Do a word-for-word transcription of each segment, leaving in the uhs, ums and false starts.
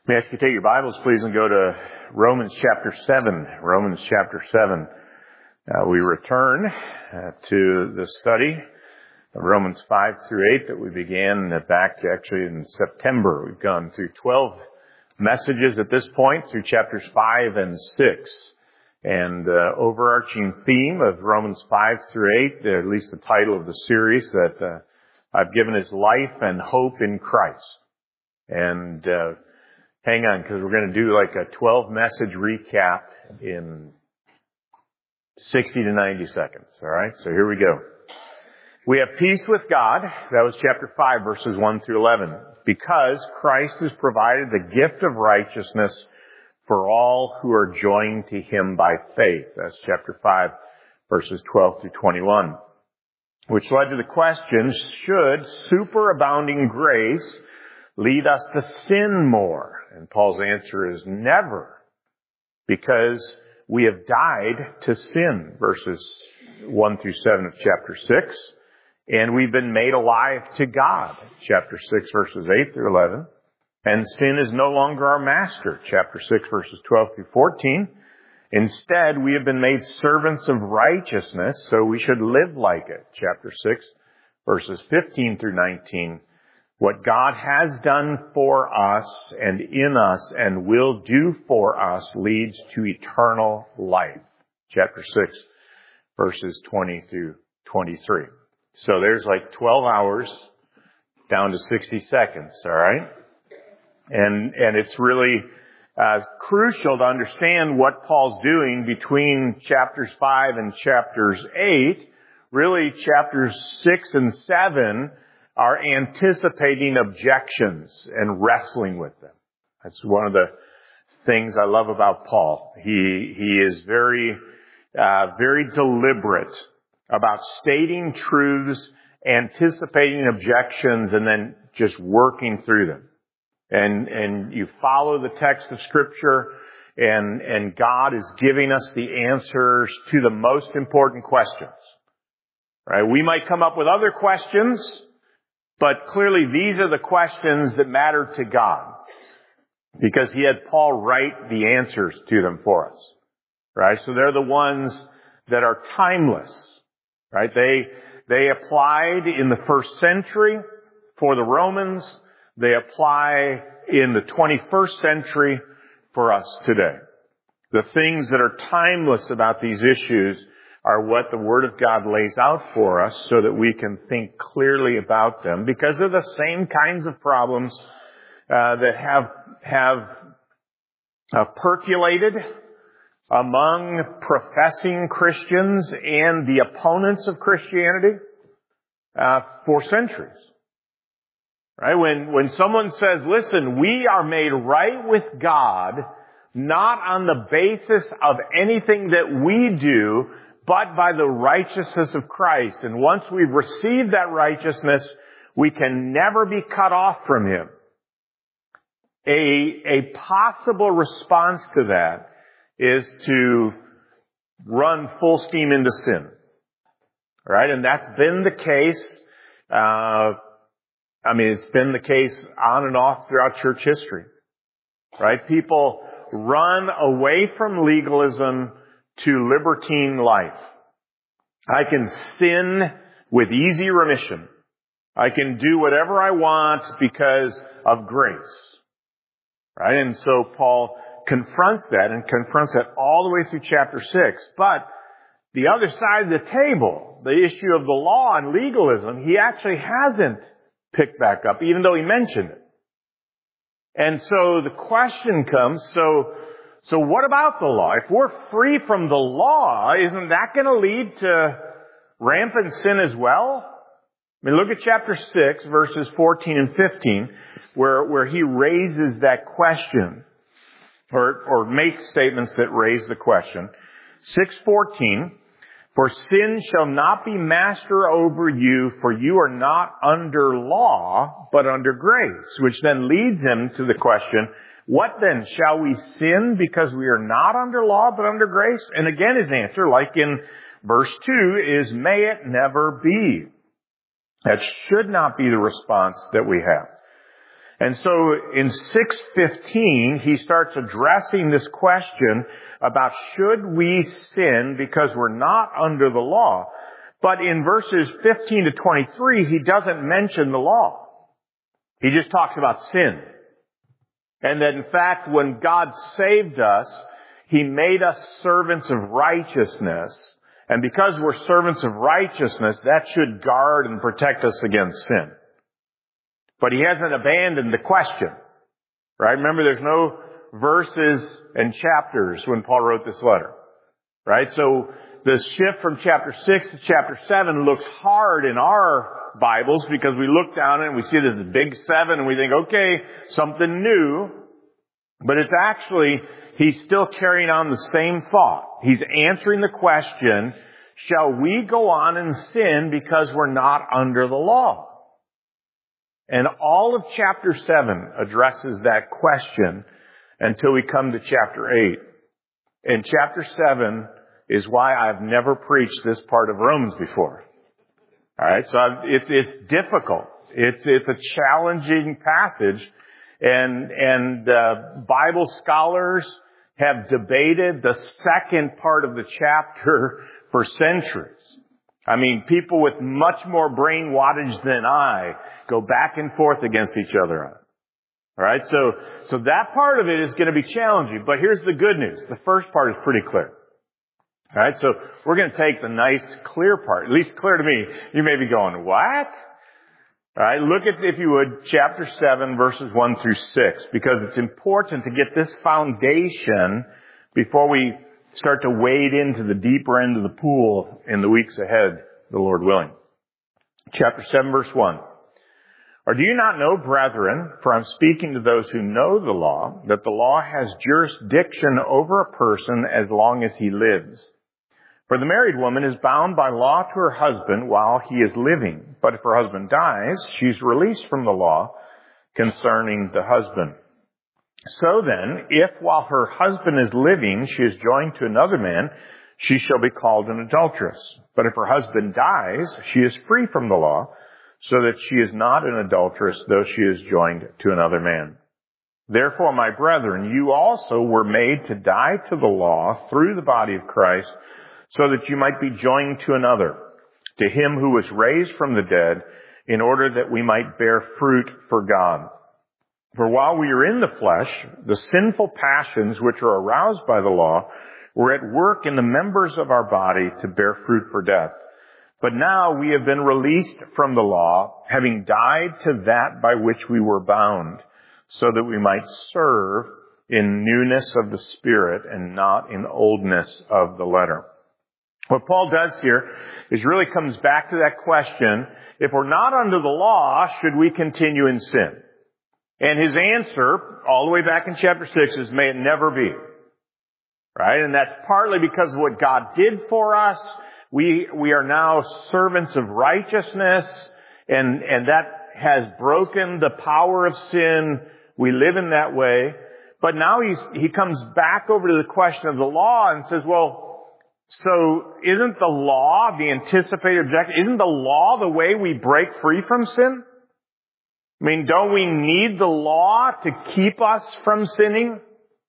May I ask you to take your Bibles, please, and go to Romans chapter seven. Romans chapter seven. Uh, we return uh, to the study of Romans five through eight that we began back actually in September. We've gone through twelve messages at this point through chapters five and six. And uh, overarching theme of Romans five through eight, at least the title of the series that uh, I've given is Life and Hope in Christ. And uh hang on, because we're going to do like a twelve message recap in sixty to ninety seconds. All right, so here we go. We have peace with God. That was chapter five, verses one through eleven. Because Christ has provided the gift of righteousness for all who are joined to Him by faith. That's chapter five, verses twelve through twenty-one. Which led to the question, should superabounding grace lead us to sin more? And Paul's answer is never, because we have died to sin, verses one through seven of chapter six, and we've been made alive to God, chapter six, verses eight through eleven, and sin is no longer our master, chapter six, verses twelve through fourteen. Instead, we have been made servants of righteousness, so we should live like it, chapter six, verses fifteen through nineteen. What God has done for us and in us and will do for us leads to eternal life. Chapter six, verses twenty through twenty-three. So there's like twelve hours down to sixty seconds, all right? And, and it's really uh, crucial to understand what Paul's doing between chapters five and chapters eight. Really, chapters six and seven are anticipating objections and wrestling with them. That's one of the things I love about Paul. He, he is very, uh, very deliberate about stating truths, anticipating objections, and then just working through them. And, and you follow the text of Scripture, and, and God is giving us the answers to the most important questions. Right? We might come up with other questions, but clearly these are the questions that matter to God, because He had Paul write the answers to them for us. Right? So they're the ones that are timeless. Right? They, they applied in the first century for the Romans. They apply in the twenty-first century for us today. The things that are timeless about these issues are what the Word of God lays out for us so that we can think clearly about them, because they're the same kinds of problems uh, that have have uh, percolated among professing Christians and the opponents of Christianity uh, for centuries. Right? When when someone says, "Listen, we are made right with God, not on the basis of anything that we do, but by the righteousness of Christ. And once we've received that righteousness, we can never be cut off from Him." A, a possible response to that is to run full steam into sin. Right? And that's been the case, uh, I mean, it's been the case on and off throughout church history. Right? People run away from legalism to libertine life. I can sin with easy remission. I can do whatever I want because of grace. Right? And so Paul confronts that and confronts that all the way through chapter six. But the other side of the table, the issue of the law and legalism, he actually hasn't picked back up, even though he mentioned it. And so the question comes, so So what about the law? If we're free from the law, isn't that going to lead to rampant sin as well? I mean, look at chapter six, verses fourteen and fifteen, where, where he raises that question, or, or makes statements that raise the question. six fourteen, "For sin shall not be master over you, for you are not under law, but under grace," which then leads him to the question, what then? Shall we sin because we are not under law but under grace? And again his answer, like in verse two, is may it never be. That should not be the response that we have. And so in six fifteen, he starts addressing this question about should we sin because we're not under the law. But in verses fifteen to twenty-three, he doesn't mention the law. He just talks about sin. And that in fact, when God saved us, He made us servants of righteousness. And because we're servants of righteousness, that should guard and protect us against sin. But He hasn't abandoned the question. Right? Remember, there's no verses and chapters when Paul wrote this letter. Right? So the shift from chapter six to chapter seven looks hard in our Bibles because we look down and we see this big seven and we think, okay, something new. But it's actually, he's still carrying on the same thought. He's answering the question, shall we go on and sin because we're not under the law? And all of chapter seven addresses that question until we come to chapter eight. And chapter seven is why I've never preached this part of Romans before. All right, so I've, it's it's difficult. It's it's a challenging passage, and and uh, Bible scholars have debated the second part of the chapter for centuries. I mean, people with much more brain wattage than I go back and forth against each other on it. All right, so so that part of it is going to be challenging. But here's the good news: the first part is pretty clear. All right, so we're going to take the nice, clear part, at least clear to me. You may be going, what? All right, look at, if you would, chapter seven, verses one through six, because it's important to get this foundation before we start to wade into the deeper end of the pool in the weeks ahead, the Lord willing. Chapter seven, verse one. Or do you not know, brethren, for I'm speaking to those who know the law, that the law has jurisdiction over a person as long as he lives? For the married woman is bound by law to her husband while he is living. But if her husband dies, she is released from the law concerning the husband. So then, if while her husband is living, she is joined to another man, she shall be called an adulteress. But if her husband dies, she is free from the law, so that she is not an adulteress, though she is joined to another man. Therefore, my brethren, you also were made to die to the law through the body of Christ, so that you might be joined to another, to him who was raised from the dead, in order that we might bear fruit for God. For while we are in the flesh, the sinful passions which are aroused by the law were at work in the members of our body to bear fruit for death. But now we have been released from the law, having died to that by which we were bound, so that we might serve in newness of the Spirit and not in oldness of the letter. What Paul does here is really comes back to that question, if we're not under the law, should we continue in sin? And his answer, all the way back in chapter six, is may it never be. Right? And that's partly because of what God did for us. We, we are now servants of righteousness, and, and that has broken the power of sin. We live in that way. But now he's, he comes back over to the question of the law and says, well, so isn't the law the anticipated objective? Isn't the law the way we break free from sin? I mean, don't we need the law to keep us from sinning?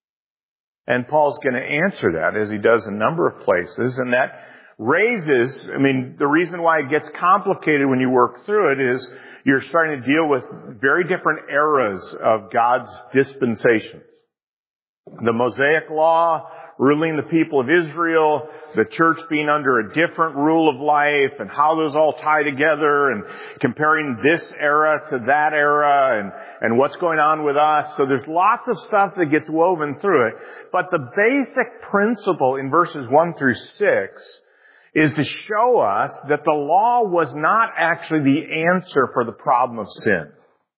And Paul's going to answer that, as he does a number of places, and that raises, I mean, the reason why it gets complicated when you work through it is you're starting to deal with very different eras of God's dispensations. The Mosaic Law ruling the people of Israel, the church being under a different rule of life, and how those all tie together, and comparing this era to that era, and, and what's going on with us. So there's lots of stuff that gets woven through it. But the basic principle in verses one through six is to show us that the law was not actually the answer for the problem of sin.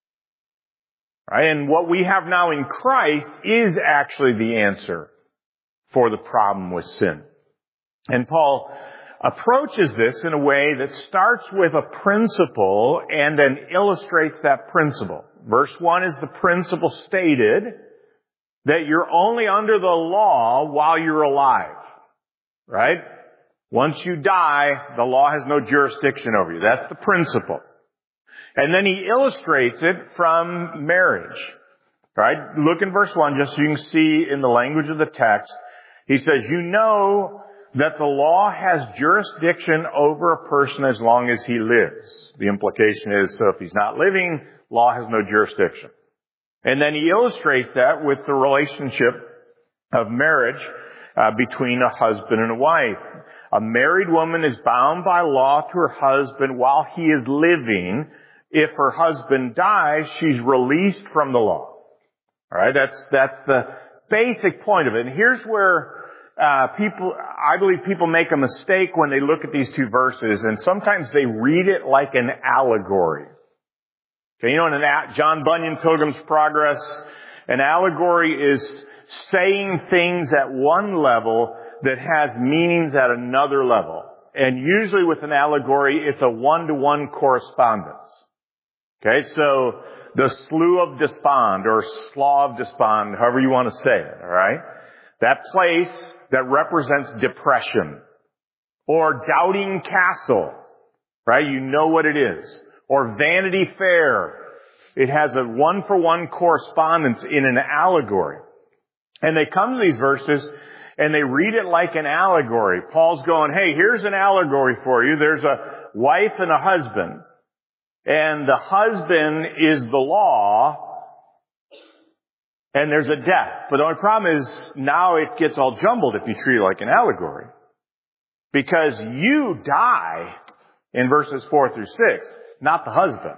Right? And what we have now in Christ is actually the answer for the problem with sin. And Paul approaches this in a way that starts with a principle and then illustrates that principle. Verse one is the principle stated that you're only under the law while you're alive. Right? Once you die, the law has no jurisdiction over you. That's the principle. And then he illustrates it from marriage. Right? Look in verse one, just so you can see in the language of the text. He says, you know that the law has jurisdiction over a person as long as he lives. The implication is, so if he's not living, law has no jurisdiction. And then he illustrates that with the relationship of marriage uh, between a husband and a wife. A married woman is bound by law to her husband while he is living. If her husband dies, she's released from the law. All right, that's that's the basic point of it. And here's where uh people, I believe people make a mistake when they look at these two verses, and sometimes they read it like an allegory. Okay, you know, in an, John Bunyan, Pilgrim's Progress, an allegory is saying things at one level that has meanings at another level. And usually with an allegory, it's a one-to-one correspondence. Okay, so the Slough of Despond, or Slough of Despond, however you want to say it, alright? That place that represents depression. Or Doubting Castle, right? You know what it is. Or Vanity Fair. It has a one-for-one correspondence in an allegory. And they come to these verses and they read it like an allegory. Paul's going, hey, here's an allegory for you. There's a wife and a husband. And the husband is the law, and there's a death. But the only problem is now it gets all jumbled if you treat it like an allegory. Because you die in verses four through six, not the husband.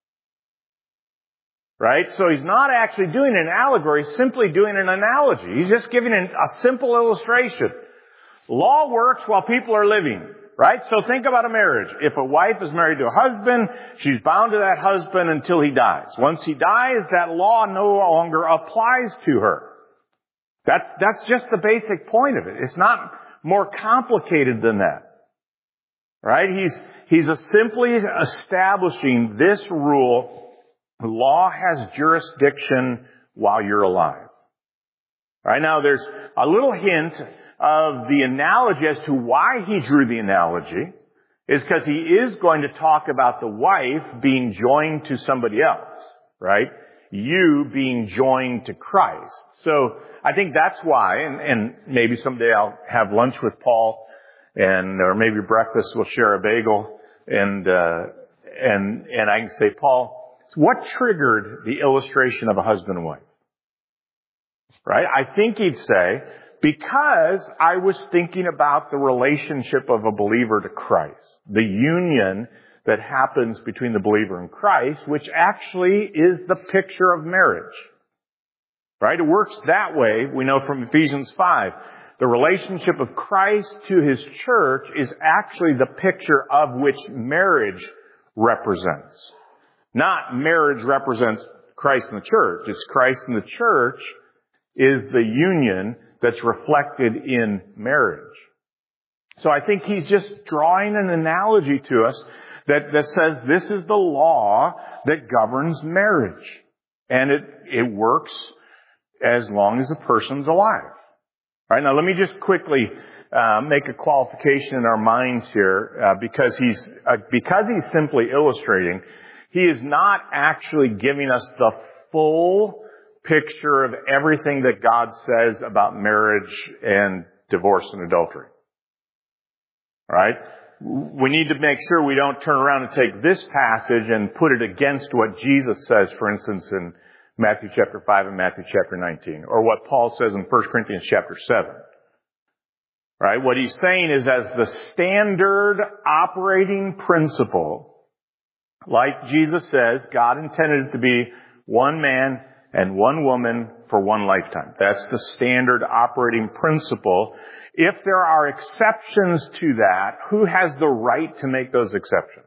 Right? So he's not actually doing an allegory, he's simply doing an analogy. He's just giving a simple illustration. Law works while people are living. Right? So think about a marriage. If a wife is married to a husband, she's bound to that husband until he dies. Once he dies, that law no longer applies to her. That's, that's just the basic point of it. It's not more complicated than that. Right? He's, he's simply establishing this rule. Law has jurisdiction while you're alive. Right? Now there's a little hint of the analogy as to why he drew the analogy is because he is going to talk about the wife being joined to somebody else, right? You being joined to Christ. So I think that's why, and, and maybe someday I'll have lunch with Paul, and or maybe breakfast we'll share a bagel, and uh, and and I can say, Paul, what triggered the illustration of a husband and wife? Right? I think he'd say, because I was thinking about the relationship of a believer to Christ. The union that happens between the believer and Christ, which actually is the picture of marriage. Right? It works that way, we know from Ephesians five. The relationship of Christ to His church is actually the picture of which marriage represents. Not marriage represents Christ and the church. It's Christ and the church is the union that's reflected in marriage. So I think he's just drawing an analogy to us that, that says this is the law that governs marriage. And it, it works as long as the person's alive. All right, now let me just quickly uh, make a qualification in our minds here, uh, because he's uh, because he's simply illustrating. He is not actually giving us the full picture of everything that God says about marriage and divorce and adultery. All right? We need to make sure we don't turn around and take this passage and put it against what Jesus says, for instance, in Matthew chapter five and Matthew chapter nineteen, or what Paul says in First Corinthians chapter seven. Right? What he's saying is, as the standard operating principle, like Jesus says, God intended it to be one man and one woman for one lifetime. That's the standard operating principle. If there are exceptions to that, who has the right to make those exceptions?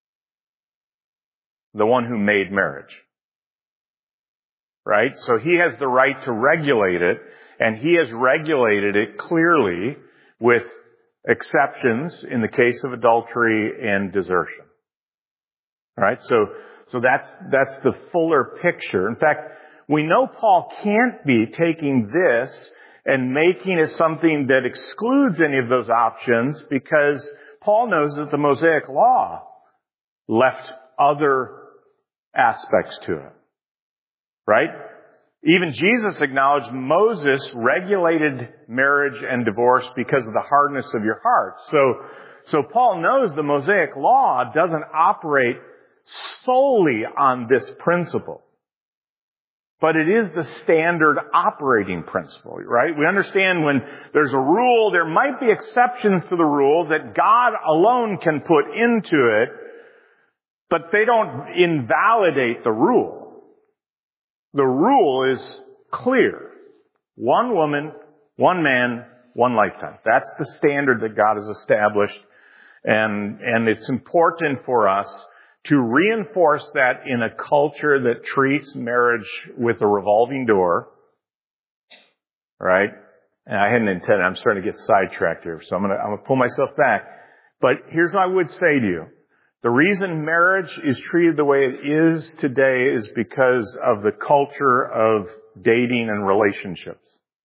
The one who made marriage. Right? So he has the right to regulate it, and he has regulated it clearly with exceptions in the case of adultery and desertion. Right? So, so that's, that's the fuller picture. In fact, we know Paul can't be taking this and making it something that excludes any of those options, because Paul knows that the Mosaic Law left other aspects to it. Right? Even Jesus acknowledged Moses regulated marriage and divorce because of the hardness of your heart. So, so Paul knows the Mosaic law doesn't operate solely on this principle. But it is the standard operating principle, right? We understand when there's a rule, there might be exceptions to the rule that God alone can put into it, but they don't invalidate the rule. The rule is clear. One woman, one man, one lifetime. That's the standard that God has established. And, and it's important for us to reinforce that in a culture that treats marriage with a revolving door. Right? And I hadn't intended, I'm starting to get sidetracked here, so I'm gonna, I'm gonna pull myself back. But here's what I would say to you. The reason marriage is treated the way it is today is because of the culture of dating and relationships.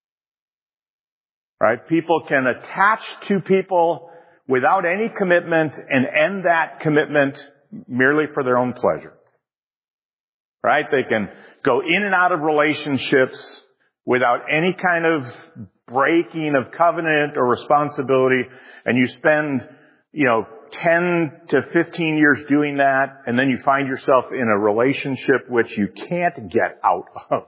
Right? People can attach to people without any commitment and end that commitment merely for their own pleasure. Right? They can go in and out of relationships without any kind of breaking of covenant or responsibility, and you spend, you know, ten to fifteen years doing that, and then you find yourself in a relationship which you can't get out of.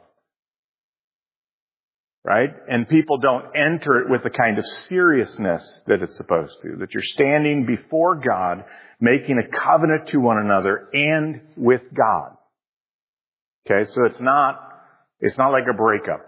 Right? And people don't enter it with the kind of seriousness that it's supposed to. That you're standing before God, making a covenant to one another and with God. Okay, so it's not, it's not like a breakup.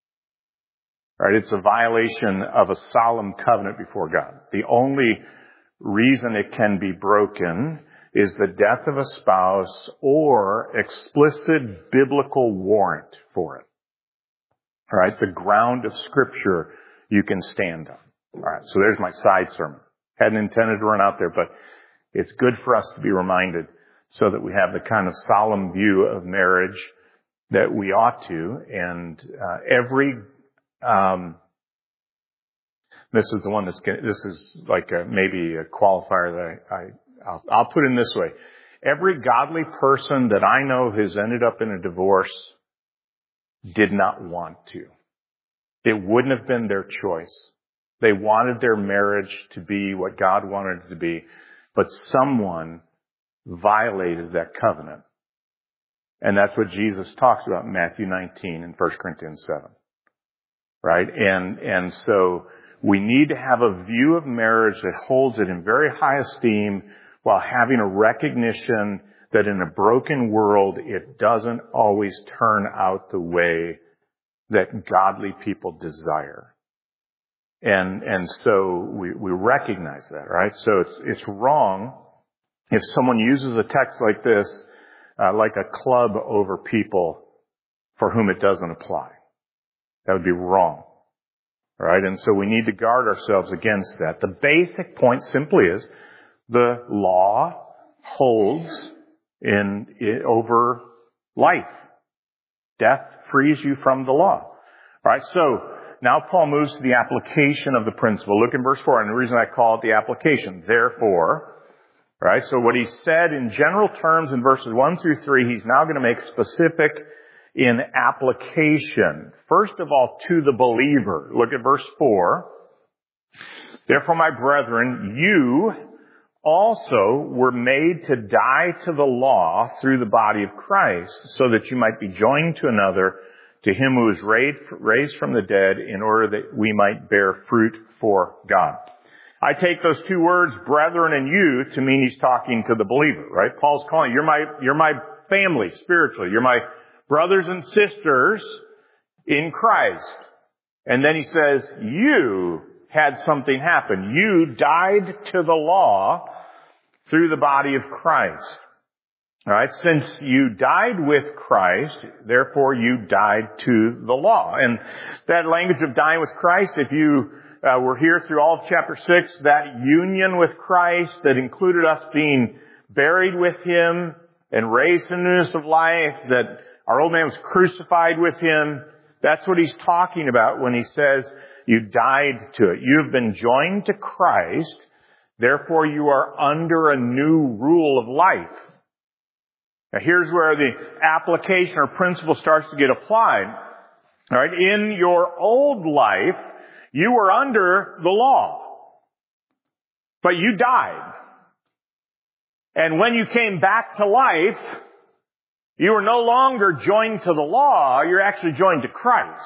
Right? It's a violation of a solemn covenant before God. The only reason it can be broken is the death of a spouse or explicit biblical warrant for it. All right, the ground of Scripture you can stand on. All right, so there's my side sermon. Hadn't intended to run out there, but it's good for us to be reminded so that we have the kind of solemn view of marriage that we ought to. And uh, every, um, this is the one that's, this is like a, maybe a qualifier that I, I I'll, I'll put in this way. Every godly person that I know has ended up in a divorce did not want to. It wouldn't have been their choice. They wanted their marriage to be what God wanted it to be, but someone violated that covenant. And that's what Jesus talks about in Matthew nineteen and First Corinthians seven. Right? And, and so we need to have a view of marriage that holds it in very high esteem while having a recognition that in a broken world, it doesn't always turn out the way that godly people desire. And, and so we, we recognize that, right? So it's, it's wrong if someone uses a text like this, uh, like a club over people for whom it doesn't apply. That would be wrong. Right? And so we need to guard ourselves against that. The basic point simply is the law holds in, in over life. Death frees you from the law. All right, so now Paul moves to the application of the principle. Look in verse four, and the reason I call it the application, therefore, right? So what he said in general terms in verses one through three, he's now going to make specific in application. First of all, to the believer. Look at verse four. Therefore, my brethren, you also were made to die to the law through the body of Christ, so that you might be joined to another, to him who was raised, raised from the dead, in order that we might bear fruit for God. I take those two words, brethren and you, to mean he's talking to the believer, right? Paul's calling, you're my, you're my family spiritually. You're my brothers and sisters in Christ. And then he says, you had something happen. You died to the law through the body of Christ. All right, since you died with Christ, therefore you died to the law. And that language of dying with Christ, if you uh, were here through all of chapter six, that union with Christ that included us being buried with Him and raised in newness of life, that our old man was crucified with Him, that's what he's talking about when he says, you died to it. You have been joined to Christ. Therefore, you are under a new rule of life. Now here's where the application or principle starts to get applied. All right, in your old life, you were under the law, but you died. And when you came back to life, you were no longer joined to the law, you're actually joined to Christ.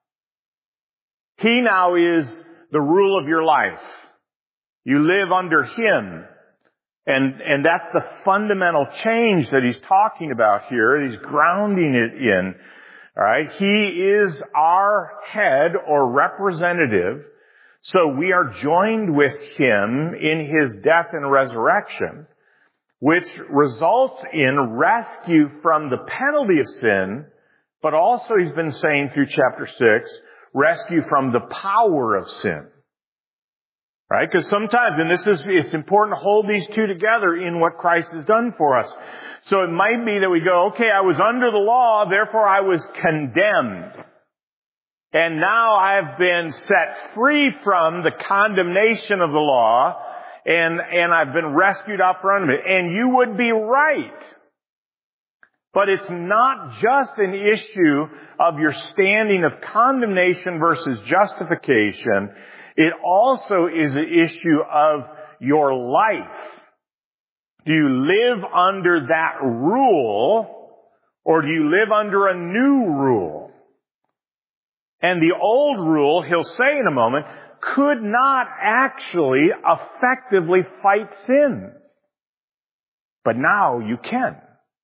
He now is the rule of your life. You live under Him. And, and that's the fundamental change that he's talking about here. He's grounding it in. Alright? He is our head or representative. So we are joined with Him in His death and resurrection, which results in rescue from the penalty of sin, but also, he's been saying through chapter six, rescue from the power of sin. Right? Because sometimes, and this is, it's important to hold these two together in what Christ has done for us. So it might be that we go, okay, I was under the law, therefore I was condemned. And now I've been set free from the condemnation of the law, and, and I've been rescued out from it. And you would be right. But it's not just an issue of your standing of condemnation versus justification. It also is an issue of your life. Do you live under that rule, or do you live under a new rule? And the old rule, he'll say in a moment, could not actually effectively fight sin. But now you can.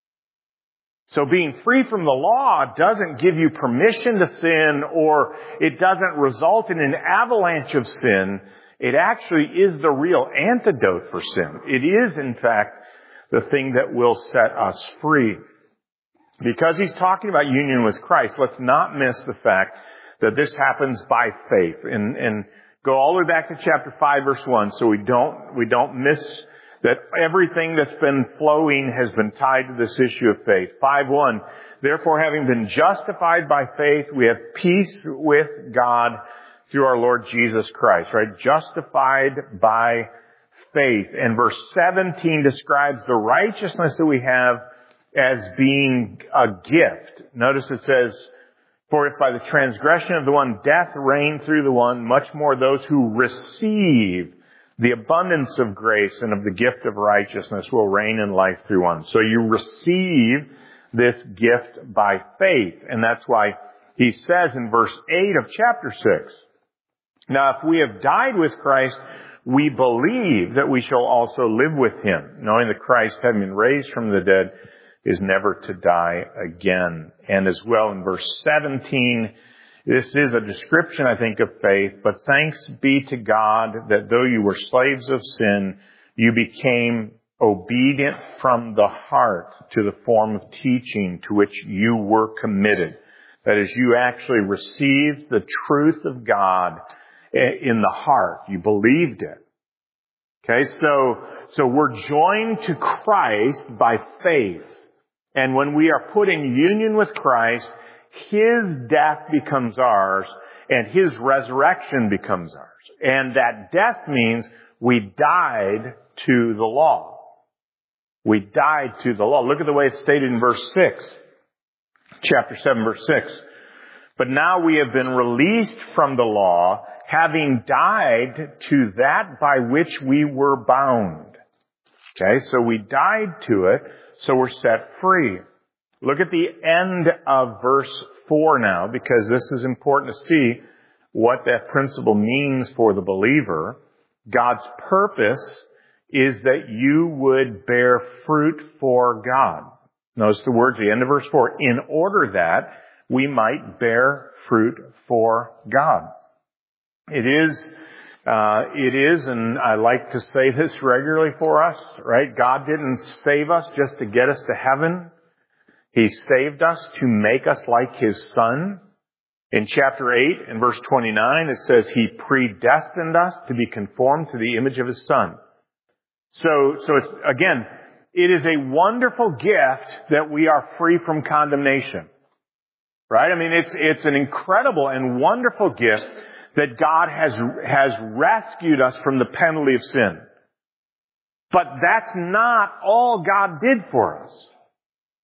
So being free from the law doesn't give you permission to sin, or it doesn't result in an avalanche of sin. It actually is the real antidote for sin. It is, in fact, the thing that will set us free. Because he's talking about union with Christ, let's not miss the fact that this happens by faith. And, and go all the way back to chapter five, verse one, so we don't, we don't miss that everything that's been flowing has been tied to this issue of faith. five one, therefore having been justified by faith, we have peace with God through our Lord Jesus Christ, right? Justified by faith. And verse seventeen describes the righteousness that we have as being a gift. Notice it says, for if by the transgression of the one death reigned through the one, much more those who receive the abundance of grace and of the gift of righteousness will reign in life through one. So you receive this gift by faith. And that's why he says in verse eight of chapter six, now if we have died with Christ, we believe that we shall also live with Him, knowing that Christ, having been raised from the dead, is never to die again. And as well in verse seventeen, this is a description, I think, of faith, but thanks be to God that though you were slaves of sin, you became obedient from the heart to the form of teaching to which you were committed. That is, you actually received the truth of God in the heart. You believed it. Okay, so, so we're joined to Christ by faith. And when we are put in union with Christ, His death becomes ours, and His resurrection becomes ours. And that death means we died to the law. We died to the law. Look at the way it's stated in verse six. Chapter seven, verse six. But now we have been released from the law, having died to that by which we were bound. Okay, so we died to it, so we're set free. Look at the end of verse four now, because this is important to see what that principle means for the believer. God's purpose is that you would bear fruit for God. Notice the words at the end of verse four. In order that we might bear fruit for God. It is, uh, it is, and I like to say this regularly for us, right? God didn't save us just to get us to heaven. He saved us to make us like His Son. In chapter eight and verse twenty-nine, it says He predestined us to be conformed to the image of His Son. So, so it's, again, it is a wonderful gift that we are free from condemnation. Right? I mean, it's, it's an incredible and wonderful gift that God has, has rescued us from the penalty of sin. But that's not all God did for us.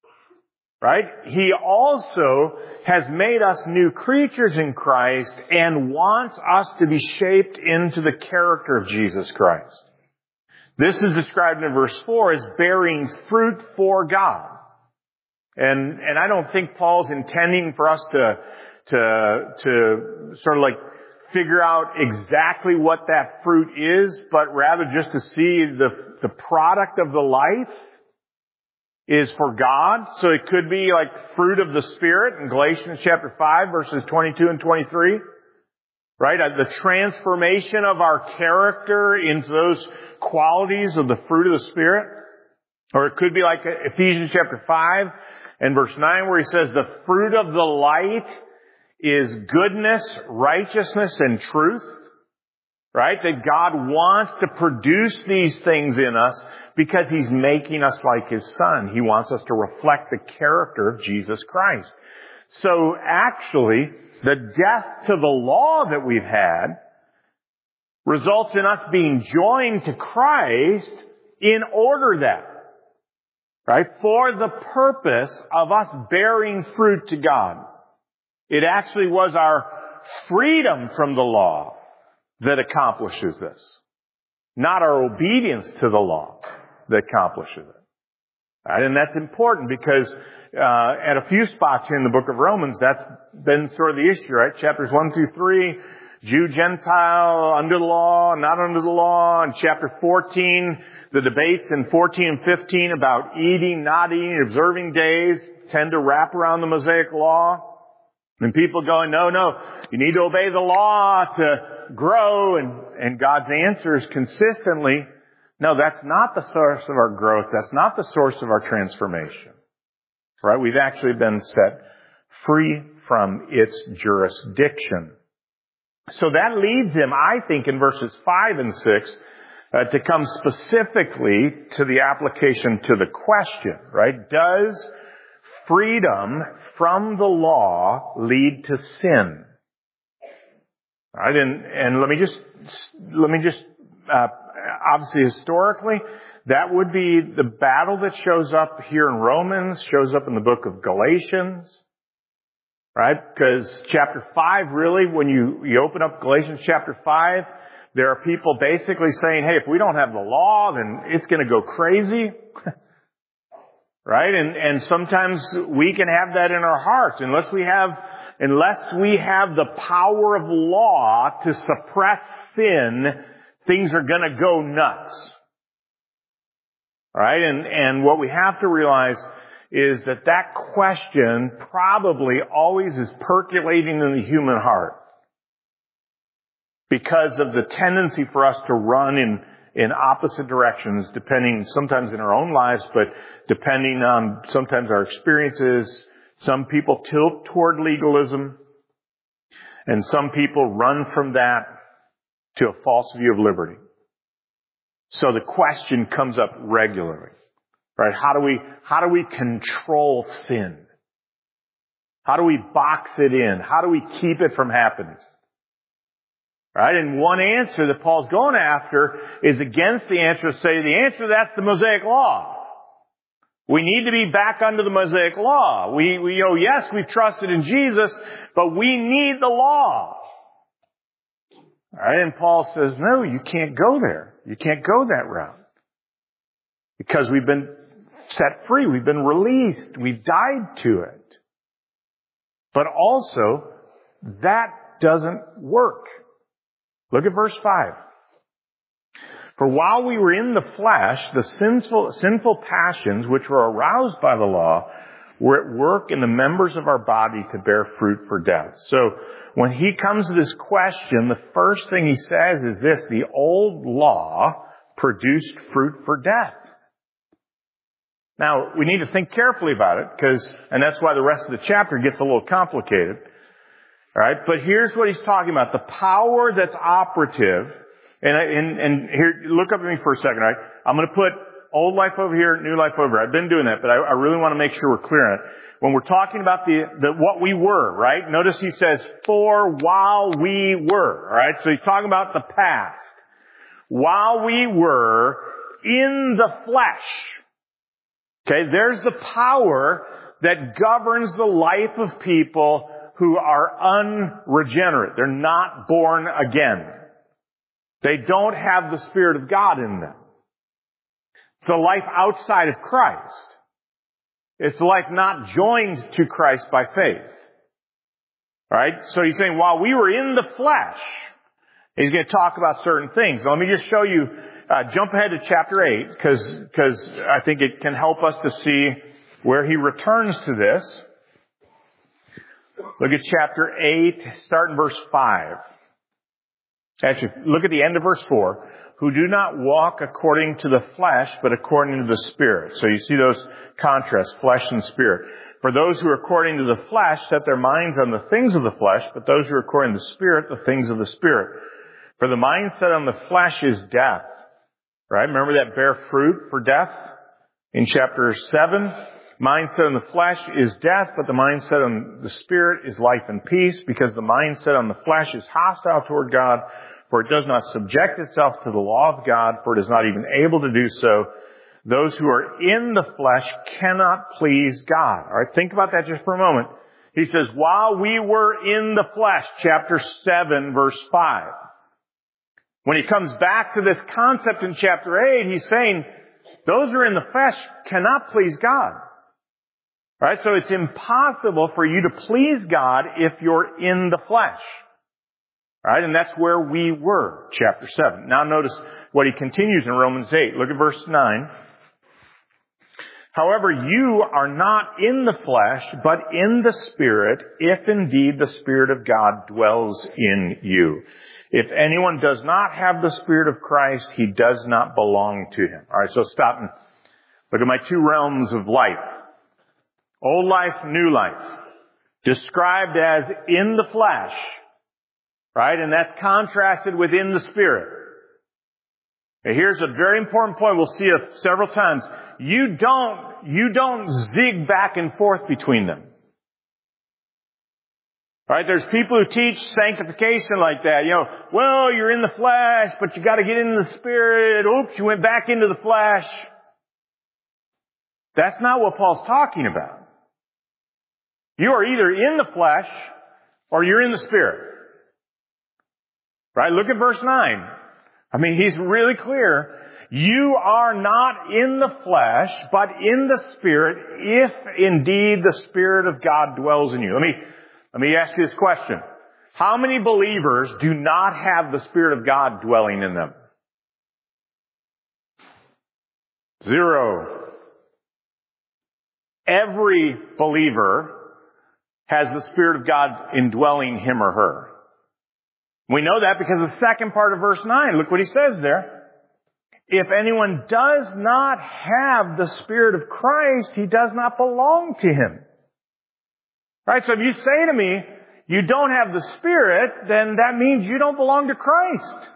Right? He also has made us new creatures in Christ and wants us to be shaped into the character of Jesus Christ. This is described in verse four as bearing fruit for God. And, and I don't think Paul's intending for us to, to, to sort of like figure out exactly what that fruit is, but rather just to see the, the product of the life is for God. So it could be like fruit of the Spirit in Galatians chapter five, verses twenty-two and twenty-three. Right? The transformation of our character into those qualities of the fruit of the Spirit. Or it could be like Ephesians chapter five and verse nine, where he says the fruit of the light is goodness, righteousness, and truth. Right? That God wants to produce these things in us because He's making us like His Son. He wants us to reflect the character of Jesus Christ. So actually, the death to the law that we've had results in us being joined to Christ in order that, right, for the purpose of us bearing fruit to God. It actually was our freedom from the law that accomplishes this, not our obedience to the law that accomplishes it. Right? And that's important because uh, at a few spots here in the book of Romans, that's been sort of the issue, right? Chapters one through three, Jew, Gentile, under the law, not under the law. In chapter fourteen, the debates in fourteen and fifteen about eating, not eating, observing days tend to wrap around the Mosaic law. And people going, no, no, you need to obey the law to grow. And, and God's answer is consistently, no, that's not the source of our growth. That's not the source of our transformation. Right? We've actually been set free from its jurisdiction. So that leads him, I think, in verses five and six, uh, to come specifically to the application to the question, right? Does freedom from the law lead to sin? All right, and, and let me just, let me just, uh, obviously historically, that would be the battle that shows up here in Romans, shows up in the book of Galatians, right? Because chapter five, really, when you, you open up Galatians chapter five, there are people basically saying, hey, if we don't have the law, then it's going to go crazy. Right? And, and sometimes we can have that in our hearts unless we have, unless we have the power of law to suppress sin, things are going to go nuts. Right? And, and what we have to realize is that that question probably always is percolating in the human heart because of the tendency for us to run in in opposite directions, depending sometimes in our own lives, but depending on sometimes our experiences. Some people tilt toward legalism, and some people run from that to a false view of liberty. So the question comes up regularly, right? How do we, how do we control sin? How do we box it in? How do we keep it from happening? Right? And one answer that Paul's going after is against the answer to say the answer to that's the Mosaic law. We need to be back under the Mosaic law. We, we, oh yes, we've trusted in Jesus, but we need the law. Right? And Paul says, no, you can't go there. You can't go that route. Because we've been set free. We've been released. We've died to it. But also, that doesn't work. Look at verse five. For while we were in the flesh, the sinful, sinful passions which were aroused by the law were at work in the members of our body to bear fruit for death. So when he comes to this question, the first thing he says is this: the old law produced fruit for death. Now, we need to think carefully about it, because, and that's why the rest of the chapter gets a little complicated. All right, but here's what he's talking about. The power that's operative, and, and, and here, look up at me for a second, all right? I'm going to put old life over here, new life over here. I've been doing that, but I, I really want to make sure we're clear on it. When we're talking about the, the, what we were, right? Notice he says, for while we were, all right? So he's talking about the past. While we were in the flesh. Okay, there's the power that governs the life of people who are unregenerate. They're not born again. They don't have the Spirit of God in them. It's a life outside of Christ. It's a life not joined to Christ by faith. Alright? So he's saying, while we were in the flesh, he's going to talk about certain things. Now, let me just show you, uh, jump ahead to chapter eight, because, because I think it can help us to see where he returns to this. Look at chapter eight, start in verse five. Actually, look at the end of verse four. Who do not walk according to the flesh, but according to the Spirit. So you see those contrasts, flesh and spirit. For those who are according to the flesh set their minds on the things of the flesh, but those who are according to the Spirit, the things of the Spirit. For the mind set on the flesh is death. Right? Remember that bear fruit for death? In chapter seven, mind set on the flesh is death, but the mind set on the Spirit is life and peace, because the mind set on the flesh is hostile toward God, for it does not subject itself to the law of God, for it is not even able to do so. Those who are in the flesh cannot please God. All right, think about that just for a moment. He says, while we were in the flesh, chapter seven, verse five. When he comes back to this concept in chapter eight, he's saying, those who are in the flesh cannot please God. All right, so it's impossible for you to please God if you're in the flesh. All right, and that's where we were, chapter seven. Now notice what he continues in Romans eight. Look at verse nine. However, you are not in the flesh, but in the Spirit, if indeed the Spirit of God dwells in you. If anyone does not have the Spirit of Christ, he does not belong to him. All right, so stop and look at my two realms of life. Old life, new life. Described as in the flesh. Right? And that's contrasted with in the Spirit. Now, here's a very important point. We'll see it several times. You don't, you don't zig back and forth between them. Right? There's people who teach sanctification like that. You know, well, you're in the flesh, but you got to get into the Spirit. Oops, you went back into the flesh. That's not what Paul's talking about. You are either in the flesh or you're in the Spirit. Right? Look at verse nine. I mean, he's really clear. You are not in the flesh, but in the Spirit, if indeed the Spirit of God dwells in you. Let me, let me ask you this question. How many believers do not have the Spirit of God dwelling in them? Zero. Every believer has the Spirit of God indwelling him or her. We know that because the second part of verse nine, look what he says there. If anyone does not have the Spirit of Christ, he does not belong to him. Right? So if you say to me, you don't have the Spirit, then that means you don't belong to Christ.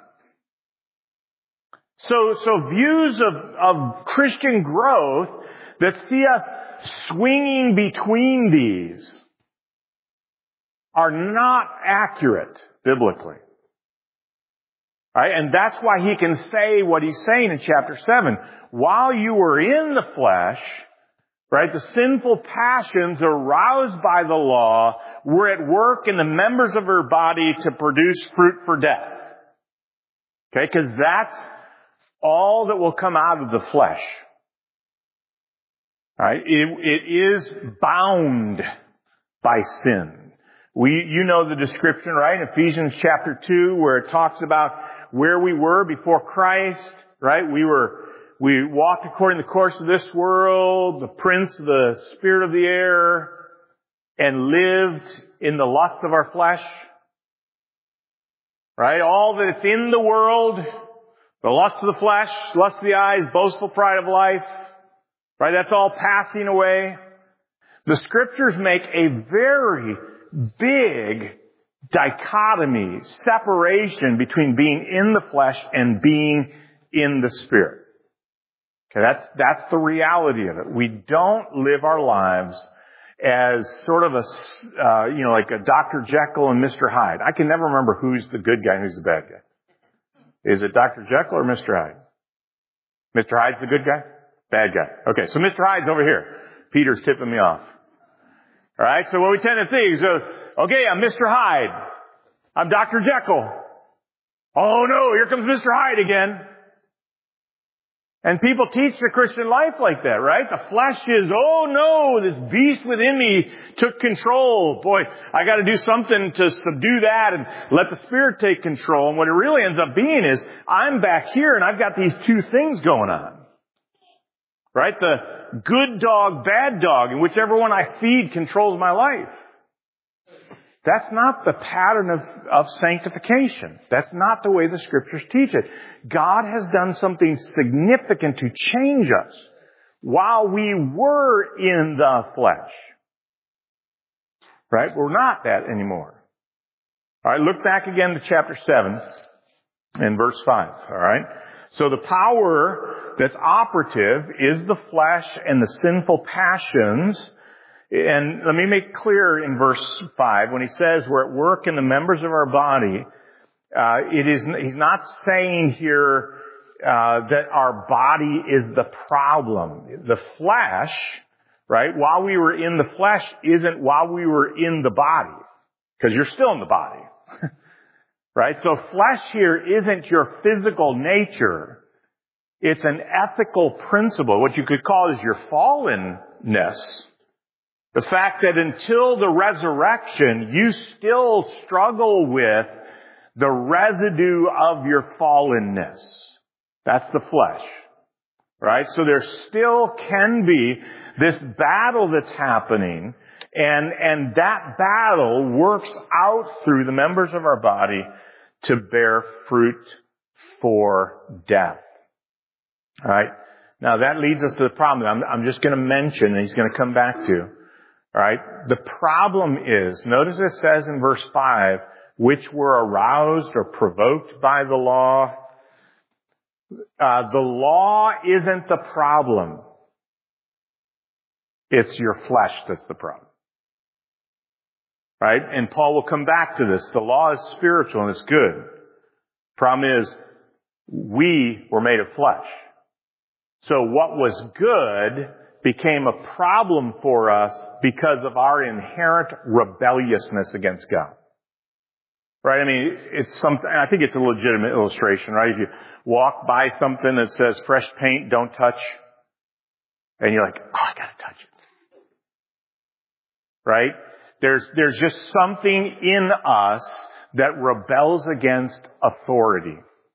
So, so views of, of Christian growth that see us swinging between these are not accurate biblically. Right? And that's why he can say what he's saying in chapter seven. While you were in the flesh, right, the sinful passions aroused by the law were at work in the members of her body to produce fruit for death. Okay? Because that's all that will come out of the flesh. Right? It, it is bound by sin. We, you know the description, right? Ephesians chapter two, where it talks about where we were before Christ, right? We were, we walked according to the course of this world, the prince of the spirit of the air, and lived in the lust of our flesh. Right? All that's in the world, the lust of the flesh, lust of the eyes, boastful pride of life, right? That's all passing away. The Scriptures make a very big dichotomy, separation between being in the flesh and being in the Spirit. Okay, that's, that's the reality of it. We don't live our lives as sort of a, uh, you know, like a Doctor Jekyll and Mister Hyde. I can never remember who's the good guy and who's the bad guy. Is it Doctor Jekyll or Mister Hyde? Mister Hyde's the good guy? Bad guy. Okay, so Mister Hyde's over here. Peter's tipping me off. Alright, so what we tend to think is, uh, okay, I'm Mister Hyde. I'm Doctor Jekyll. Oh no, here comes Mister Hyde again. And people teach the Christian life like that, right? The flesh is, oh no, this beast within me took control. Boy, I gotta do something to subdue that and let the Spirit take control. And what it really ends up being is, I'm back here and I've got these two things going on. Right? The good dog, bad dog, and whichever one I feed controls my life. That's not the pattern of, of sanctification. That's not the way the Scriptures teach it. God has done something significant to change us while we were in the flesh. Right? We're not that anymore. Alright, look back again to chapter seven and verse five. Alright? So the power that's operative is the flesh and the sinful passions. And let me make clear in verse five, when he says we're at work in the members of our body, uh, it is, he's not saying here, uh, that our body is the problem. The flesh, right, while we were in the flesh isn't while we were in the body. Because you're still in the body. Right? So flesh here isn't your physical nature. It's an ethical principle. What you could call is your fallenness. The fact that until the resurrection, you still struggle with the residue of your fallenness. That's the flesh. Right? So there still can be this battle that's happening, and, and that battle works out through the members of our body to bear fruit for death. Alright? Now that leads us to the problem I'm, I'm just going to mention, and he's going to come back to. Alright? The problem is, notice it says in verse five, which were aroused or provoked by the law. Uh, the law isn't the problem. It's your flesh that's the problem. Right? And Paul will come back to this. The law is spiritual and it's good. Problem is, we were made of flesh. So what was good became a problem for us because of our inherent rebelliousness against God. Right? I mean, it's something, I think it's a legitimate illustration, right? If you walk by something that says fresh paint, don't touch, and you're like, oh, I gotta touch it. Right? There's, there's just something in us that rebels against authority.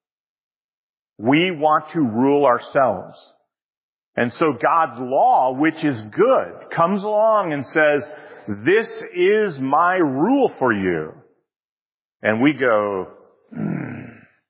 We want to rule ourselves. And so God's law, which is good, comes along and says, this is my rule for you. And we go, mm,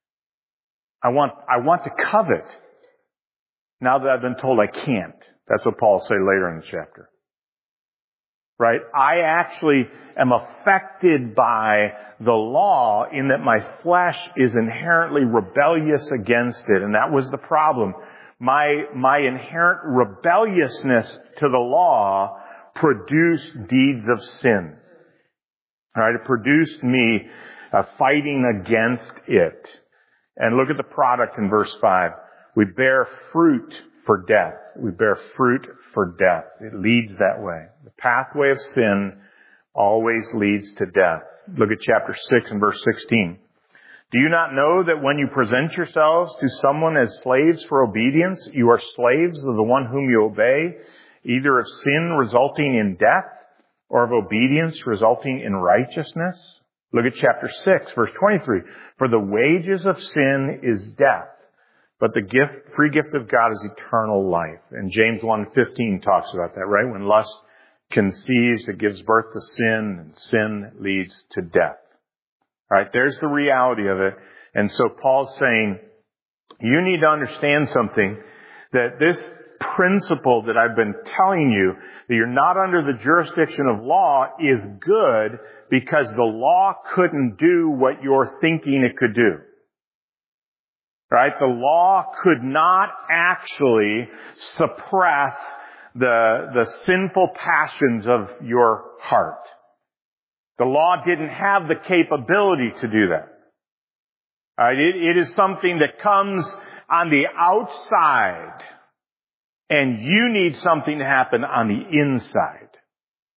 I want, I want to covet. Now that I've been told I can't. That's what Paul will say later in the chapter. Right? I actually am affected by the law in that my flesh is inherently rebellious against it. And that was the problem. My, my inherent rebelliousness to the law produced deeds of sin. Alright? It produced me uh, fighting against it. And look at the product in verse five. We bear fruit for death. We bear fruit for death. It leads that way. The pathway of sin always leads to death. Look at chapter six and verse sixteen. Do you not know that when you present yourselves to someone as slaves for obedience, you are slaves of the one whom you obey, either of sin resulting in death or of obedience resulting in righteousness? Look at chapter six, verse twenty-three. For the wages of sin is death, but the gift, free gift of God is eternal life. And James one fifteen talks about that, right? When lust conceives, it gives birth to sin, and sin leads to death. All right, there's the reality of it. And so Paul's saying, you need to understand something, that this principle that I've been telling you, that you're not under the jurisdiction of law, is good because the law couldn't do what you're thinking it could do. Right? The law could not actually suppress the, the sinful passions of your heart. The law didn't have the capability to do that. Right? It, it is something that comes on the outside, and you need something to happen on the inside.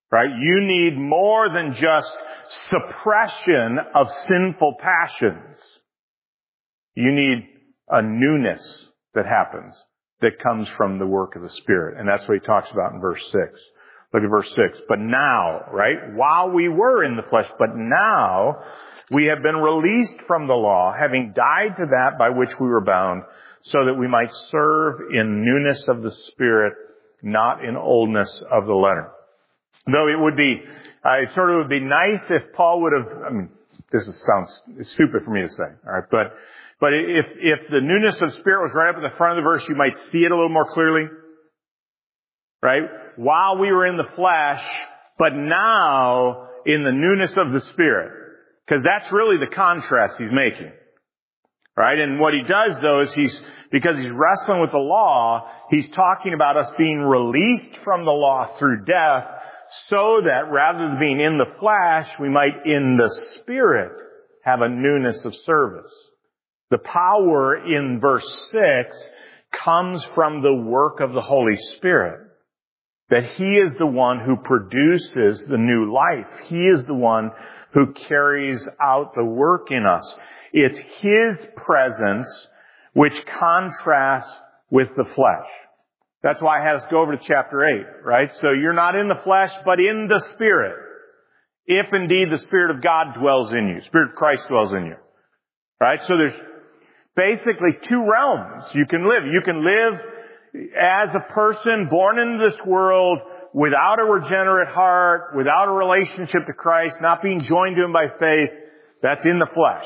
Right? You need more than just suppression of sinful passions. You need a newness that happens that comes from the work of the Spirit. And that's what he talks about in verse six. Look at verse six. But now, right? While we were in the flesh, but now we have been released from the law, having died to that by which we were bound, so that we might serve in newness of the Spirit, not in oldness of the letter. Though it would be, uh, it sort of would be nice if Paul would have, I mean, this is, sounds stupid for me to say, alright, but, but if, if the newness of Spirit was right up at the front of the verse, you might see it a little more clearly. Right? While we were in the flesh, but now in the newness of the Spirit. Because that's really the contrast he's making. Right? And what he does though is he's, because he's wrestling with the law, he's talking about us being released from the law through death, so that rather than being in the flesh, we might in the Spirit have a newness of service. The power in verse six comes from the work of the Holy Spirit. That He is the one who produces the new life. He is the one who carries out the work in us. It's His presence which contrasts with the flesh. That's why I had us go over to chapter eight, right? So you're not in the flesh, but in the Spirit. If indeed the Spirit of God dwells in you. Spirit of Christ dwells in you. Right? So there's basically two realms you can live. You can live as a person born into this world without a regenerate heart, without a relationship to Christ, not being joined to Him by faith. That's in the flesh.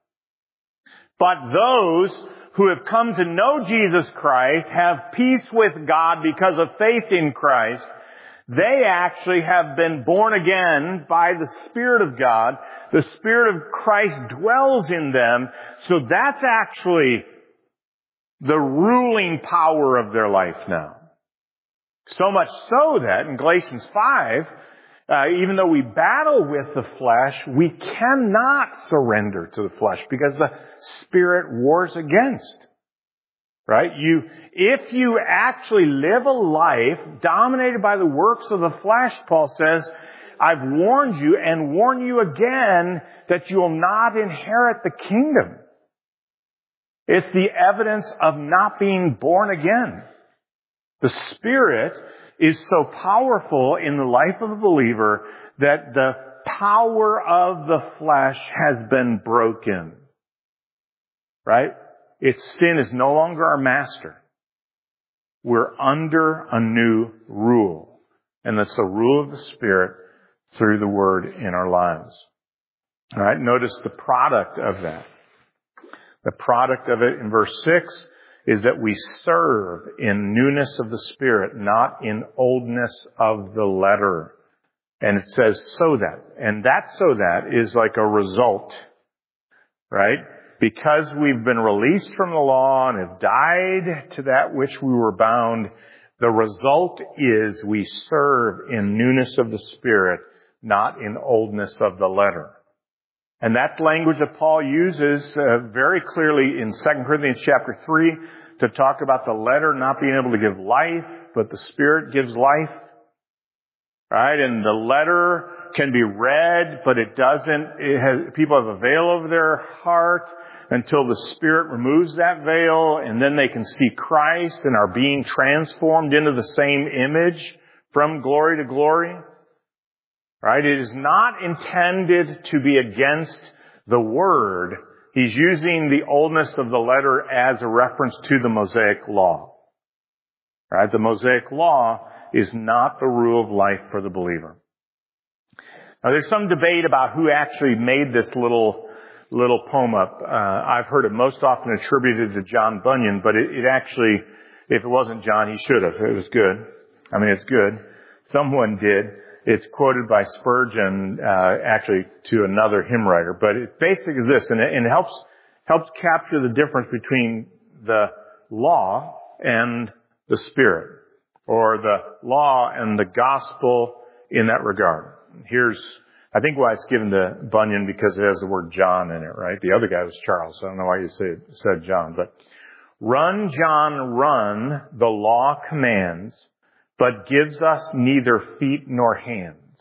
But those who have come to know Jesus Christ have peace with God because of faith in Christ. They actually have been born again by the Spirit of God. The Spirit of Christ dwells in them. So that's actually the ruling power of their life now. So much so that in Galatians five, uh, even though we battle with the flesh, we cannot surrender to the flesh because the Spirit wars against. Right? You, if you actually live a life dominated by the works of the flesh, Paul says, I've warned you and warn you again that you will not inherit the kingdom. It's the evidence of not being born again. The Spirit is so powerful in the life of a believer that the power of the flesh has been broken. Right? Its sin is no longer our master. We're under a new rule. And that's the rule of the Spirit through the Word in our lives. Alright, notice the product of that. The product of it in verse six is that we serve in newness of the Spirit, not in oldness of the letter. And it says so that. And that so that is like a result. Right? Because we've been released from the law and have died to that which we were bound, the result is we serve in newness of the Spirit, not in oldness of the letter. And that's language that Paul uses uh, very clearly in Second Corinthians chapter three to talk about the letter not being able to give life, but the Spirit gives life. Right? And the letter can be read, but it doesn't, it has, people have a veil over their heart until the Spirit removes that veil, and then they can see Christ and are being transformed into the same image from glory to glory. Right? It is not intended to be against the Word. He's using the oldness of the letter as a reference to the Mosaic Law. Right? The Mosaic Law is not the rule of life for the believer. Now there's some debate about who actually made this little little poem up. Uh, I've heard it most often attributed to John Bunyan, but it, it actually, if it wasn't John, he should have. It was good. I mean, it's good. Someone did. It's quoted by Spurgeon, uh, actually to another hymn writer, but it basically is this, and it, and it helps, helps capture the difference between the law and the Spirit, or the law and the gospel in that regard. Here's, I think why it's given to Bunyan, because it has the word John in it, right? The other guy was Charles, so I don't know why you say, said John, but run, John, run, the law commands, but gives us neither feet nor hands.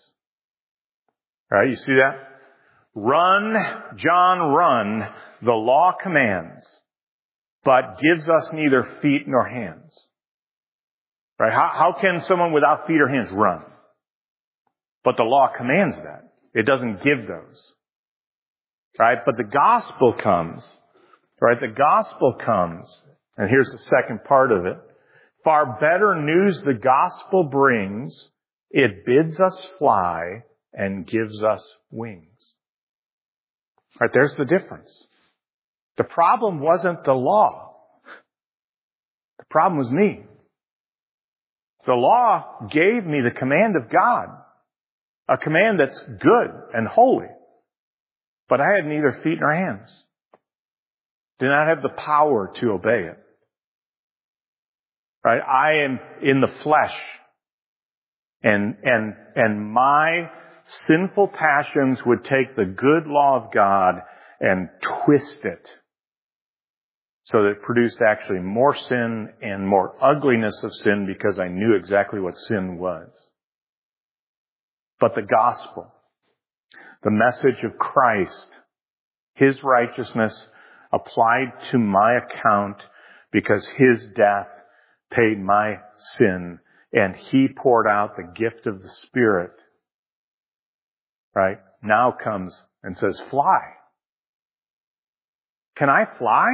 All right, you see that? Run, John, run, the law commands, but gives us neither feet nor hands. Right? How, how can someone without feet or hands run? But the law commands that. It doesn't give those. Right? But the gospel comes. Right? The gospel comes. And here's the second part of it. Far better news the gospel brings. It bids us fly and gives us wings. Right? There's the difference. The problem wasn't the law. The problem was me. The law gave me the command of God. A command that's good and holy. But I had neither feet nor hands. Did not have the power to obey it. Right? I am in the flesh. And, and, and my sinful passions would take the good law of God and twist it so that it produced actually more sin and more ugliness of sin because I knew exactly what sin was. But the gospel, the message of Christ, His righteousness applied to my account because His death paid my sin and He poured out the gift of the Spirit, right, now comes and says, fly. Can I fly?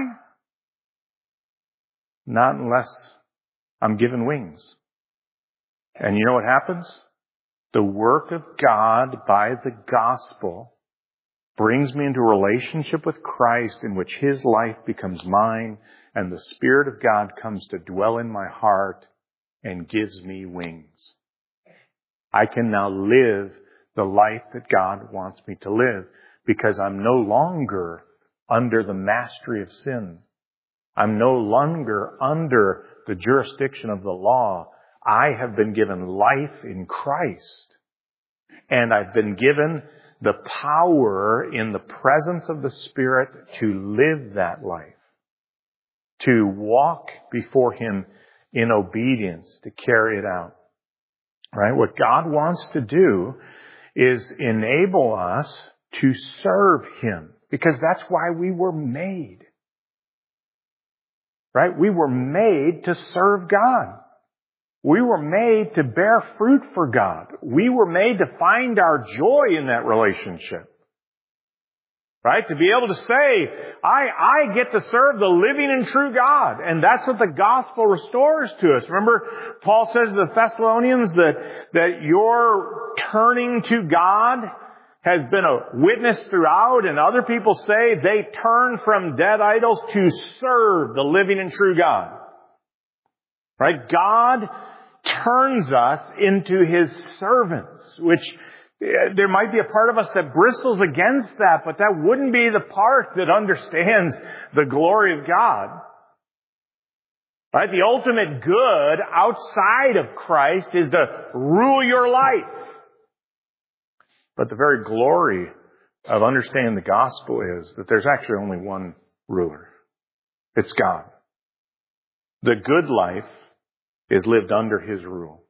Not unless I'm given wings. And you know what happens? The work of God by the gospel brings me into a relationship with Christ in which His life becomes mine and the Spirit of God comes to dwell in my heart and gives me wings. I can now live the life that God wants me to live because I'm no longer under the mastery of sin. I'm no longer under the jurisdiction of the law. I have been given life in Christ. And I've been given the power in the presence of the Spirit to live that life. To walk before Him in obedience, to carry it out. Right? What God wants to do is enable us to serve Him. Because that's why we were made. Right? We were made to serve God. We were made to bear fruit for God. We were made to find our joy in that relationship. Right? To be able to say, I, I get to serve the living and true God. And that's what the gospel restores to us. Remember, Paul says to the Thessalonians that, that your turning to God has been a witness throughout, and other people say they turn from dead idols to serve the living and true God. Right? God turns us into His servants, which there might be a part of us that bristles against that, but that wouldn't be the part that understands the glory of God. Right? The ultimate good outside of Christ is to rule your life. But the very glory of understanding the gospel is that there's actually only one ruler. It's God. The good life is lived under His rule.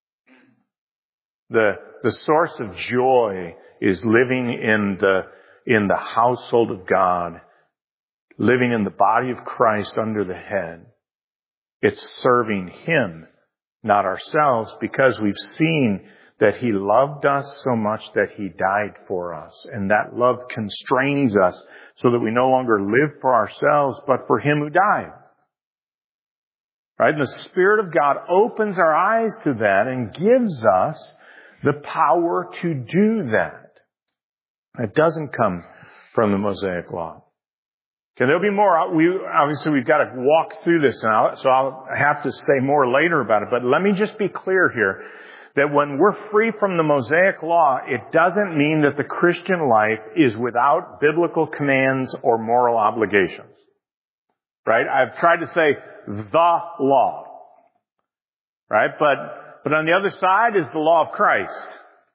The, the source of joy is living in the, in the household of God, living in the body of Christ under the head. It's serving Him, not ourselves, because we've seen that He loved us so much that He died for us. And that love constrains us so that we no longer live for ourselves, but for Him who died. Right? And the Spirit of God opens our eyes to that and gives us the power to do that. It doesn't come from the Mosaic Law. Okay, there'll be more. We, obviously, we've got to walk through this now, so I'll have to say more later about it. But let me just be clear here that when we're free from the Mosaic Law, it doesn't mean that the Christian life is without biblical commands or moral obligations. Right? I've tried to say the law. Right? But But on the other side is the law of Christ.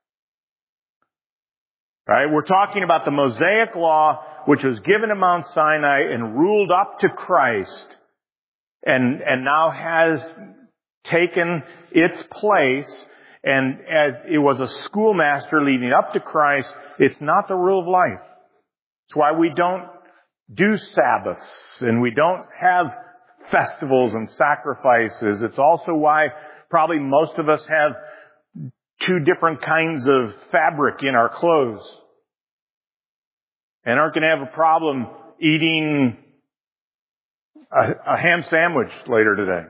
Right? We're talking about the Mosaic Law, which was given at Mount Sinai and ruled up to Christ, and, and now has taken its place And as it was a schoolmaster leading up to Christ, it's not the rule of life. It's why we don't do Sabbaths and we don't have festivals and sacrifices. It's also why probably most of us have two different kinds of fabric in our clothes and aren't going to have a problem eating a, a ham sandwich later today.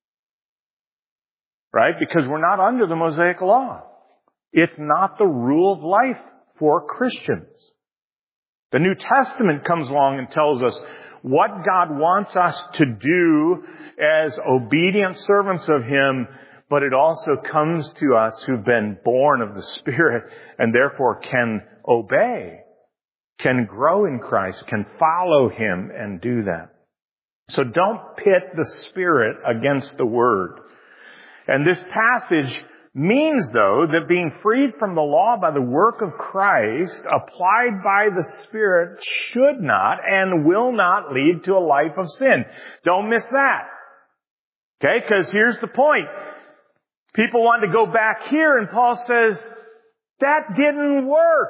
Right? Because we're not under the Mosaic law. It's not the rule of life for Christians. The New Testament comes along and tells us what God wants us to do as obedient servants of Him, but it also comes to us who've been born of the Spirit and therefore can obey, can grow in Christ, can follow Him and do that. So don't pit the Spirit against the Word. And this passage means, though, that being freed from the law by the work of Christ, applied by the Spirit, should not and will not lead to a life of sin. Don't miss that. Okay? Because here's the point. People want to go back here, and Paul says, that didn't work.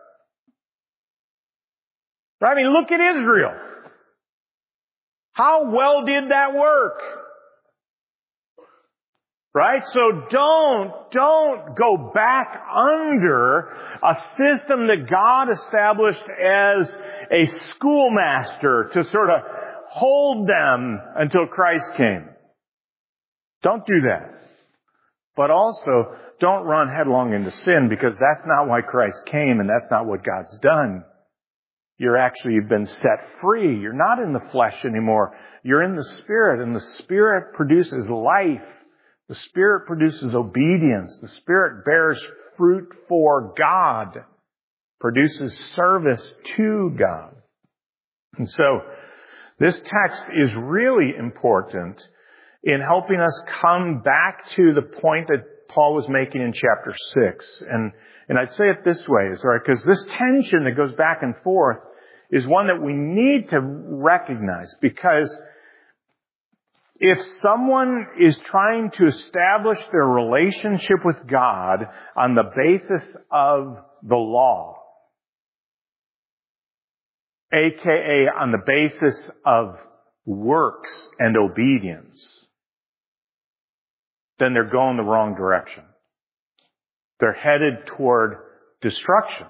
Right? I mean, look at Israel. How well did that work? Right? So don't, don't go back under a system that God established as a schoolmaster to sort of hold them until Christ came. Don't do that. But also, don't run headlong into sin, because that's not why Christ came and that's not what God's done. You're actually, you've been set free. You're not in the flesh anymore. You're in the Spirit, and the Spirit produces life. The Spirit produces obedience. The Spirit bears fruit for God, produces service to God. And so, this text is really important in helping us come back to the point that Paul was making in chapter six. And, and I'd say it this way, is right, because this tension that goes back and forth is one that we need to recognize, because if someone is trying to establish their relationship with God on the basis of the law, aka on the basis of works and obedience, then they're going the wrong direction. They're headed toward destruction.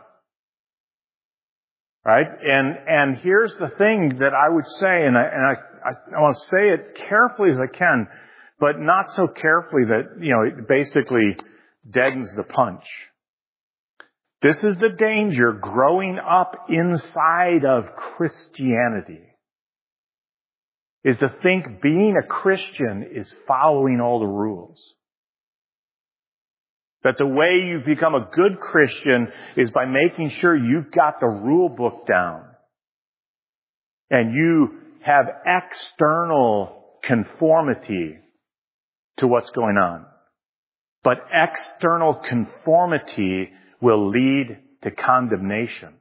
Right? And, and here's the thing that I would say, and I, and I, I, I want to say it carefully as I can, but not so carefully that, you know, it basically deadens the punch. This is the danger growing up inside of Christianity, is to think being a Christian is following all the rules. That the way you become a good Christian is by making sure you've got the rule book down. And you have external conformity to what's going on. But external conformity will lead to condemnation.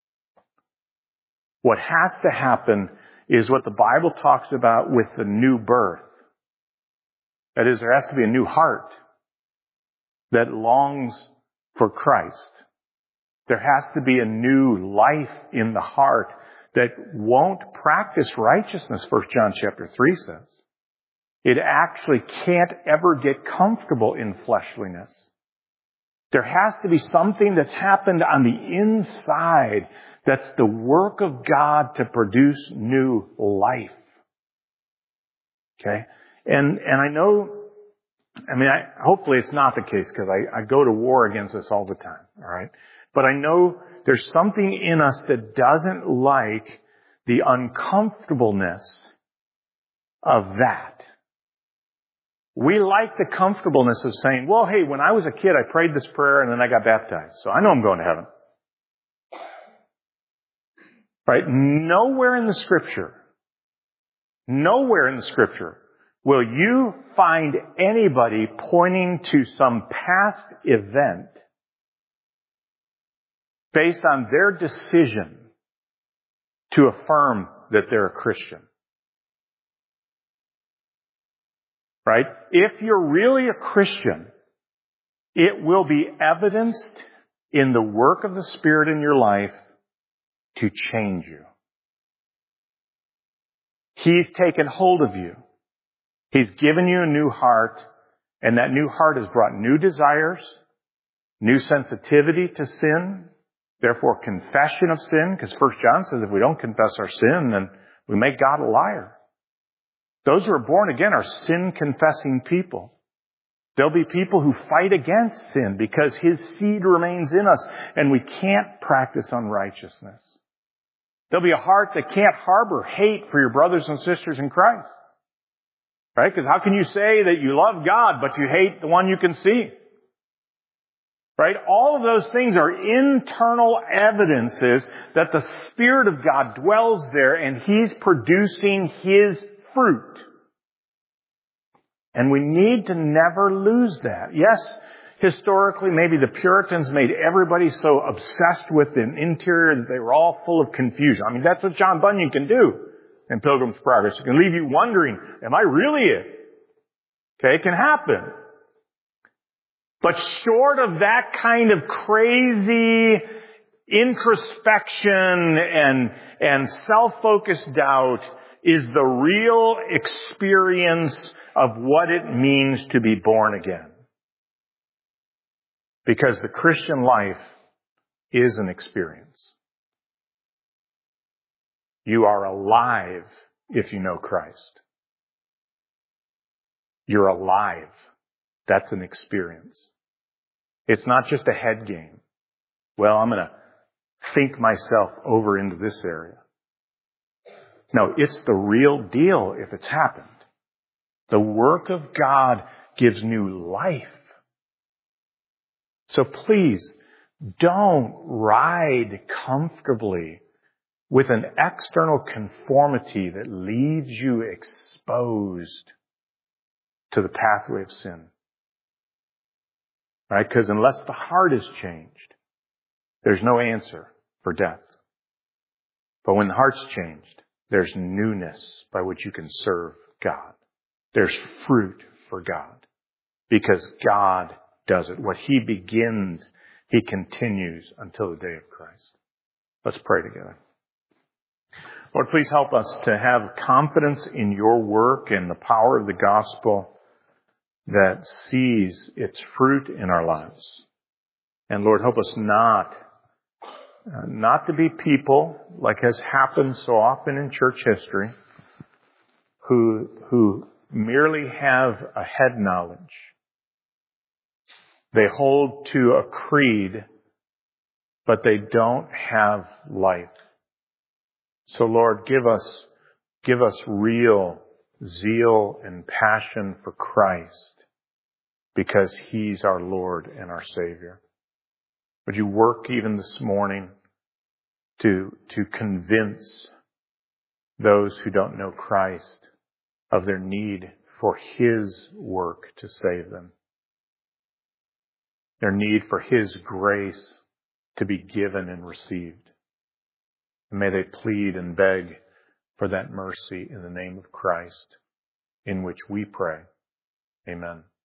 What has to happen is what the Bible talks about with the new birth. That is, there has to be a new heart that longs for Christ. There has to be a new life in the heart that won't practice righteousness, First John chapter three says. It actually can't ever get comfortable in fleshliness. There has to be something that's happened on the inside that's the work of God to produce new life. Okay? And, and I know, I mean, I, hopefully it's not the case, because I, I go to war against this all the time, all right? But I know there's something in us that doesn't like the uncomfortableness of that. We like the comfortableness of saying, well, hey, when I was a kid, I prayed this prayer and then I got baptized, so I know I'm going to heaven. Right? Nowhere in the Scripture, nowhere in the Scripture will you find anybody pointing to some past event based on their decision to affirm that they're a Christian. Right? If you're really a Christian, it will be evidenced in the work of the Spirit in your life to change you. He's taken hold of you. He's given you a new heart, and that new heart has brought new desires, new sensitivity to sin, therefore confession of sin, because First John says if we don't confess our sin, then we make God a liar. Those who are born again are sin-confessing people. There'll be people who fight against sin because His seed remains in us, and we can't practice unrighteousness. There'll be a heart that can't harbor hate for your brothers and sisters in Christ. Right? Because how can you say that you love God, but you hate the one you can see? Right? All of those things are internal evidences that the Spirit of God dwells there and He's producing His fruit. And we need to never lose that. Yes, historically, maybe the Puritans made everybody so obsessed with the interior that they were all full of confusion. I mean, that's what John Bunyan can do in Pilgrim's Progress. It can leave you wondering, am I really it? Okay, it can happen. But short of that kind of crazy introspection and, and self-focused doubt is the real experience of what it means to be born again. Because the Christian life is an experience. You are alive if you know Christ. You're alive. That's an experience. It's not just a head game. Well, I'm going to think myself over into this area. No, it's the real deal if it's happened. The work of God gives new life. So please, don't ride comfortably with an external conformity that leaves you exposed to the pathway of sin. Right? Because unless the heart is changed, there's no answer for death. But when the heart's changed, there's newness by which you can serve God. There's fruit for God. Because God does it. What He begins, He continues until the day of Christ. Let's pray together. Lord, please help us to have confidence in Your work and the power of the gospel that sees its fruit in our lives. And Lord, help us not, uh, not to be people, like has happened so often in church history, who, who merely have a head knowledge. They hold to a creed, but they don't have life. So Lord, give us, give us real zeal and passion for Christ, because He's our Lord and our Savior. Would You work even this morning to, to convince those who don't know Christ of their need for His work to save them. Their need for His grace to be given and received. And may they plead and beg for that mercy in the name of Christ, in which we pray. Amen.